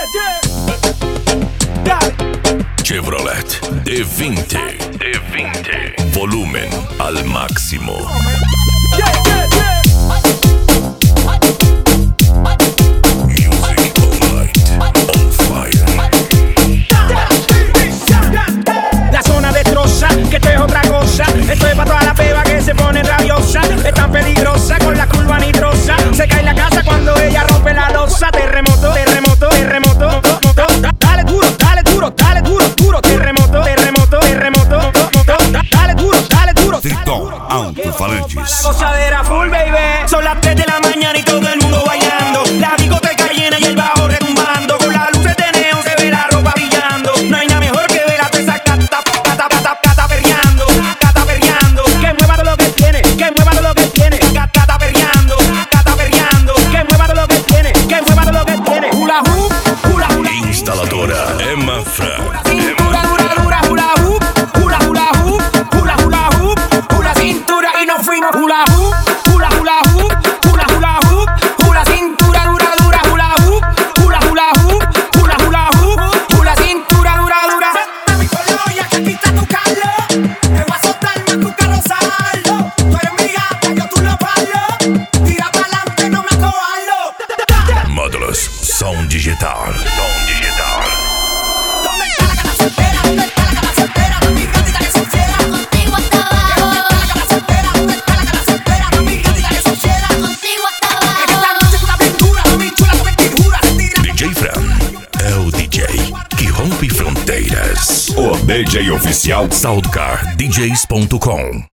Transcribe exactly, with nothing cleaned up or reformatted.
Chevrolet D veinte. D veinte. Volumen al máximo. Music all night on fire. La zona destroza, que esto es otra cosa. Esto es para toda la peba que se pone rabiosa. Es tan peligrosa con la curva nitrosa. Se cae la casa cuando ella rompe la losa. Terremoto, terremoto, terremoto. Dale duro, dale duro, dale duro, duro. Terremoto, terremoto, terremoto. Dale duro, dale duro. Tricón Altofalantes. La gozadera full, baby. Son las tres de la mañana y todo el mundo bailando. La discoteca llena y el bajo retumbando. Con las luces de neón se ve la ropa brillando. No hay nada mejor que ver a toda esa cata, cata, cata, cata perreando. Cata perreando. Que mueva todo lo que tiene. Que mueva todo lo que tiene. Cata perreando. Cata perreando. Que mueva todo lo que tiene. Que mueva todo lo que tiene. Hula hoop, hula hula. Instaladora Emma Frank. Cintura dura, dura, hula hoop. Hula hula hoop. Hula hula hoop. Hula cintura y nos fuimos. Hula hoop. Hula hula hoop. Hula hula hoop. Hula cintura dura, dura, hula hoop. Hula hula hoop. Hula hula hoop. Hula cintura dura, dura. Mami, con la olla que aquí está tu Carlos. Te voy a soplar más tu carro saldo. Tú eres mi gata, yo tú lo palo. Tira pa'lante, no me acobarlo. Módulos Sound Digital. Sound Digital. ¿Dónde está la gata soltera? ¿Dónde está la gata soltera? Mami, gatita que son fiera. Contigo hasta ¿Dónde está la gata soltera? ¿Dónde está la gata soltera? Mami, gatita que son fiera. contigo hasta Es que esta abajo. noche tú estás bien dura, mami, chula como estirura. Se tira D J Fran é o D J que rompe fronteiras. O D J oficial Soundcar D Js ponto com.